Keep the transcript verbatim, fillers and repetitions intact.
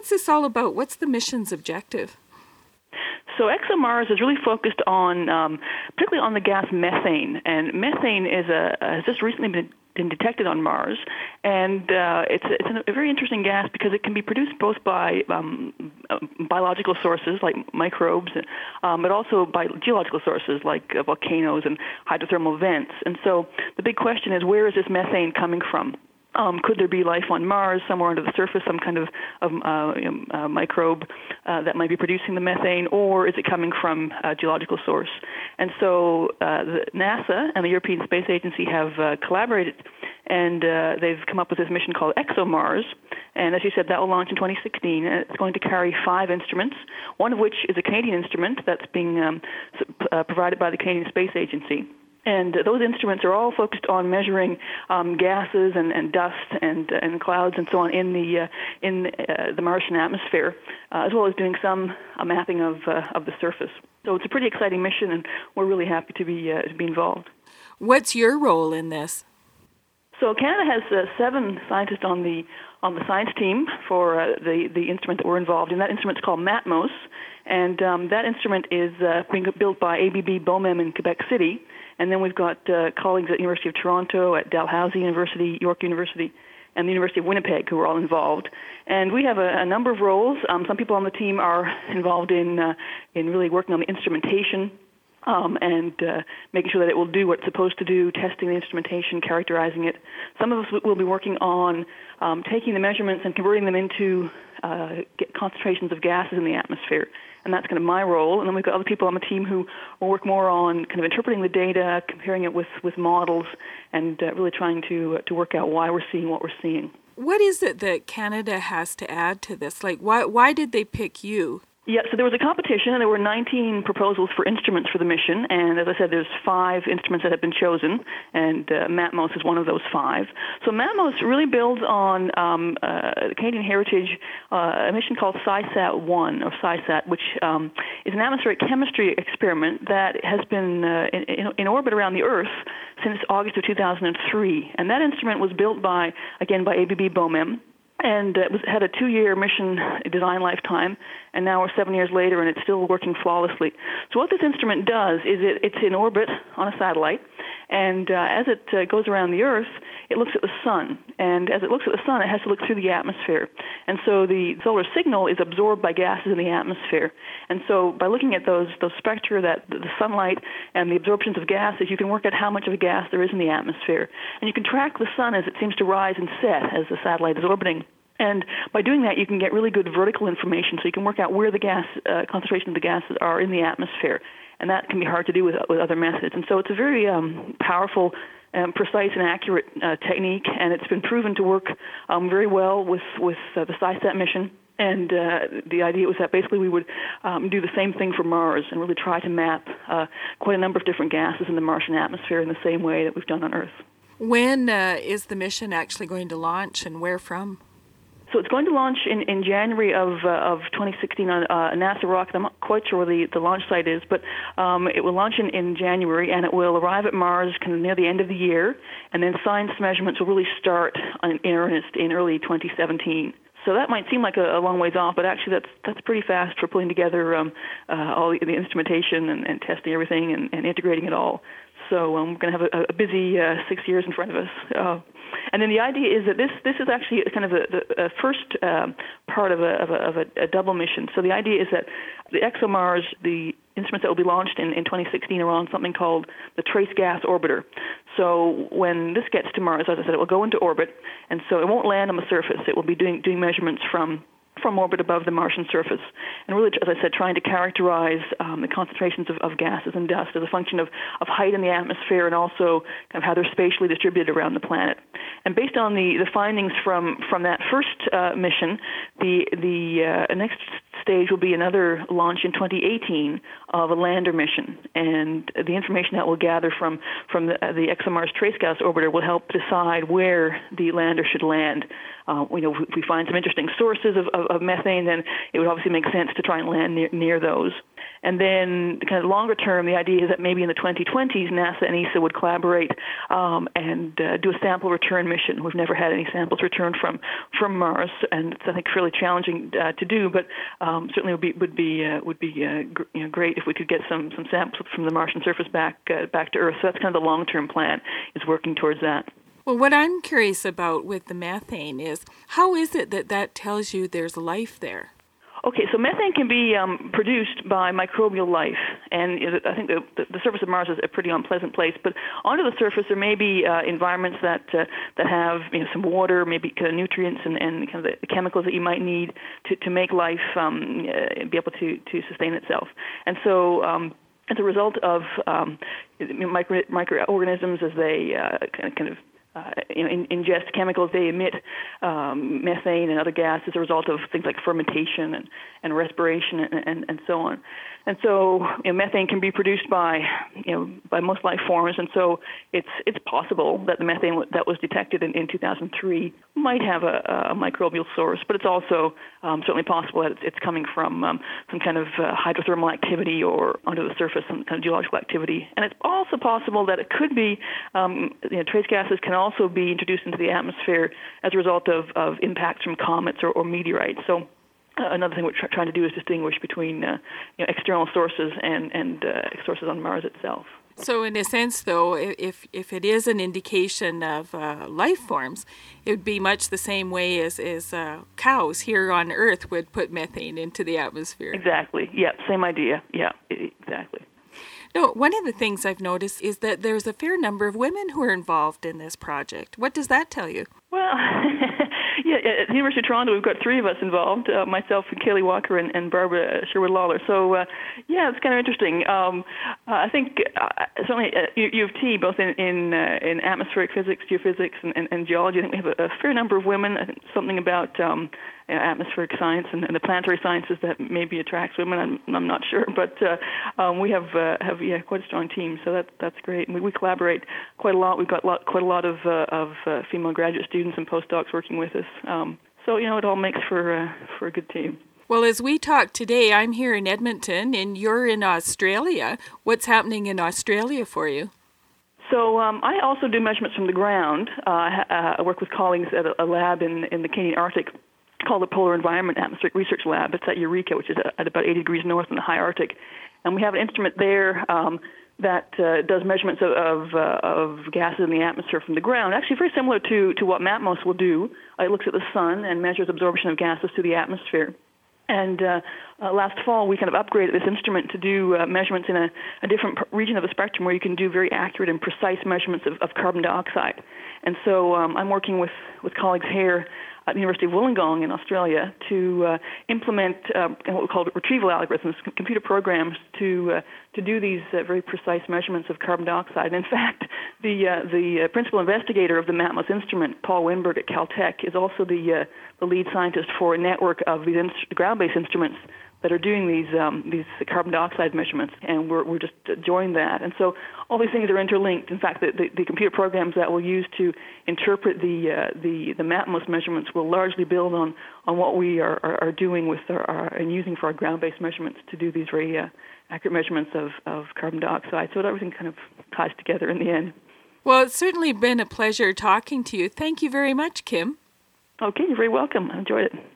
what's this all about? What's the mission's objective? So ExoMars is really focused on, um, particularly on the gas methane, and methane is a has just recently been, been detected on Mars, and uh, it's it's a very interesting gas because it can be produced both by um, uh, biological sources like microbes, um, but also by geological sources like uh, volcanoes and hydrothermal vents. And so the big question is, where is this methane coming from? Um, could there be life on Mars, somewhere under the surface, some kind of, of uh, you know, uh, microbe uh, that might be producing the methane, or is it coming from a geological source? And so uh, the NASA and the European Space Agency have uh, collaborated, and uh, they've come up with this mission called ExoMars. And as you said, that will launch in twenty sixteen, and it's going to carry five instruments, one of which is a Canadian instrument that's being um, uh, provided by the Canadian Space Agency. And those instruments are all focused on measuring um, gases and, and dust and, uh, and clouds and so on in the uh, in uh, the Martian atmosphere, uh, as well as doing some uh, mapping of uh, of the surface. So it's a pretty exciting mission, and we're really happy to be uh, to be involved. What's your role in this? So Canada has uh, seven scientists on the on the science team for uh, the the instrument that we're involved in. That instrument's called MATMOS, and um, that instrument is uh, being built by A B B Bomem in Quebec City. And then we've got uh, colleagues at the University of Toronto, at Dalhousie University, York University, and the University of Winnipeg who are all involved. And we have a, a number of roles. Um, some people on the team are involved in uh, in really working on the instrumentation um, and uh, making sure that it will do what it's supposed to do, testing the instrumentation, characterizing it. Some of us will be working on um, taking the measurements and converting them into uh, concentrations of gases in the atmosphere. And that's kind of my role. And then we've got other people on the team who will work more on kind of interpreting the data, comparing it with, with models, and uh, really trying to uh, to work out why we're seeing what we're seeing. What is it that Canada has to add to this? Like, why why did they pick you? Yeah, so there was a competition, and there were nineteen proposals for instruments for the mission, and as I said, there's five instruments that have been chosen, and uh, MATMOS is one of those five. So MATMOS really builds on um, uh, Canadian Heritage, uh, a mission called SciSat one, or SciSat, which um, is an atmospheric chemistry experiment that has been uh, in, in orbit around the Earth since August of two thousand three, and that instrument was built by, again, by A B B Bomem, and it was, had a two-year mission design lifetime, and now we're seven years later, and it's still working flawlessly. So what this instrument does is it, it's in orbit on a satellite, and uh, as it uh, goes around the Earth, it looks at the sun, and as it looks at the sun, it has to look through the atmosphere. And so the solar signal is absorbed by gases in the atmosphere. And so by looking at those those spectra, that the sunlight and the absorptions of gases, you can work out how much of a gas there is in the atmosphere. And you can track the sun as it seems to rise and set as the satellite is orbiting. And by doing that, you can get really good vertical information, so you can work out where the gas uh, concentration of the gases are in the atmosphere. And that can be hard to do with, with other methods. And so it's a very um, powerful, um, precise, and accurate uh, technique, and it's been proven to work um, very well with, with uh, the SciSat mission. And uh, the idea was that basically we would um, do the same thing for Mars and really try to map uh, quite a number of different gases in the Martian atmosphere in the same way that we've done on Earth. When uh, is the mission actually going to launch, and where from? So it's going to launch in, in January of uh, of twenty sixteen on uh, a NASA rocket. I'm not quite sure where the, the launch site is, but um, it will launch in, in January, and it will arrive at Mars kind of near the end of the year, and then science measurements will really start on, in earnest in early twenty seventeen. So that might seem like a, a long ways off, but actually that's that's pretty fast for pulling together um, uh, all the, the instrumentation and, and testing everything and, and integrating it all. So um, we're going to have a, a busy uh, six years in front of us. Uh, and then the idea is that this this is actually kind of a, the a first um, part of, a, of, a, of a, a double mission. So the idea is that the ExoMars, the instruments that will be launched in, in twenty sixteen, are on something called the Trace Gas Orbiter. So when this gets to Mars, as I said, it will go into orbit, and so it won't land on the surface. It will be doing doing measurements from from orbit above the Martian surface, and really, as I said, trying to characterize um, the concentrations of, of gases and dust as a function of, of height in the atmosphere, and also kind of how they're spatially distributed around the planet. And based on the, the findings from, from that first uh, mission, the the uh, next stage will be another launch in twenty eighteen of a lander mission, and the information that we'll gather from from the, uh, the ExoMars Trace Gas Orbiter will help decide where the lander should land. Uh, you know, if we find some interesting sources of, of, of methane, then it would obviously make sense to try and land near, near those. And then kind of longer term, the idea is that maybe in the twenty twenties, NASA and E S A would collaborate um, and uh, do a sample return mission. We've never had any samples returned from from Mars, and it's, I think, really challenging uh, to do, but um, certainly would be would be uh, would be uh, gr- you know, great if we could get some some samples from the Martian surface back uh, back to Earth. So that's kind of the long-term plan, is working towards that. Well, what I'm curious about with the methane is, how is it that that tells you there's life there? Okay, so methane can be um, produced by microbial life, and I think the, the surface of Mars is a pretty unpleasant place. But onto the surface, there may be uh, environments that uh, that have you know some water, maybe kind of nutrients and, and kind of the chemicals that you might need to, to make life um, uh, be able to, to sustain itself. And so, um, as a result of um, micro, microorganisms, as they uh, kind of, kind of Uh, you know, in, ingest chemicals, they emit um, methane and other gases as a result of things like fermentation and, and respiration and, and, and so on. And so, you know, methane can be produced by, you know, by most life forms. And so, it's it's possible that the methane that was detected in, in two thousand three might have a, a microbial source, but it's also um, certainly possible that it's, it's coming from um, some kind of uh, hydrothermal activity or under the surface, some kind of geological activity. And it's also possible that it could be, um, you know, trace gases can also be introduced into the atmosphere as a result of, of impacts from comets or, or meteorites. So uh, another thing we're tr- trying to do is distinguish between uh, you know, external sources and, and uh, sources on Mars itself. So in a sense, though, if if it is an indication of uh, life forms, it would be much the same way as, as uh, cows here on Earth would put methane into the atmosphere. Exactly. Yeah, same idea. Yeah, exactly. No, one of the things I've noticed is that there's a fair number of women who are involved in this project. What does that tell you? Well, yeah, at the University of Toronto, we've got three of us involved, uh, myself and Kaylee Walker and, and Barbara Sherwood-Lawler. So, uh, yeah, it's kind of interesting. Um, uh, I think uh, certainly at U of T, both in in, uh, in atmospheric physics, geophysics, and, and, and geology, I think we have a, a fair number of women. I think something about um, you know, atmospheric science and, and the planetary sciences that maybe attracts women. I'm, I'm not sure, but uh, um, we have uh, have yeah quite a strong team. So that that's great. And we, we collaborate quite a lot. We've got lot, quite a lot of uh, of uh, female graduate students and postdocs working with us. Um, so you know, it all makes for uh, for a good team. Well, as we talk today, I'm here in Edmonton, and you're in Australia. What's happening in Australia for you? So um, I also do measurements from the ground. Uh, I work with colleagues at a, a lab in, in the Canadian Arctic called the Polar Environment Atmospheric Research Lab. It's at Eureka, which is at about eighty degrees north in the high Arctic. And we have an instrument there um, that uh, does measurements of of, uh, of gases in the atmosphere from the ground, actually very similar to, to what MATMOS will do. It looks at the sun and measures absorption of gases to the atmosphere. And uh, uh, last fall, we kind of upgraded this instrument to do uh, measurements in a, a different region of the spectrum where you can do very accurate and precise measurements of, of carbon dioxide. And so um, I'm working with, with colleagues here at the University of Wollongong in Australia to uh, implement uh, what we call retrieval algorithms, computer programs to uh, to do these uh, very precise measurements of carbon dioxide. And in fact, the uh, the uh, principal investigator of the MATMOS instrument, Paul Winberg at Caltech, is also the uh, the lead scientist for a network of these inst- ground-based instruments that are doing these um, these carbon dioxide measurements, and we're we're just joined that. And so all these things are interlinked. In fact, the, the, the computer programs that we'll use to interpret the uh, the the MATMOS measurements will largely build on, on what we are, are, are doing with our, our and using for our ground-based measurements to do these very uh, accurate measurements of, of carbon dioxide. So everything kind of ties together in the end. Well, it's certainly been a pleasure talking to you. Thank you very much, Kim. Okay, you're very welcome. I enjoyed it.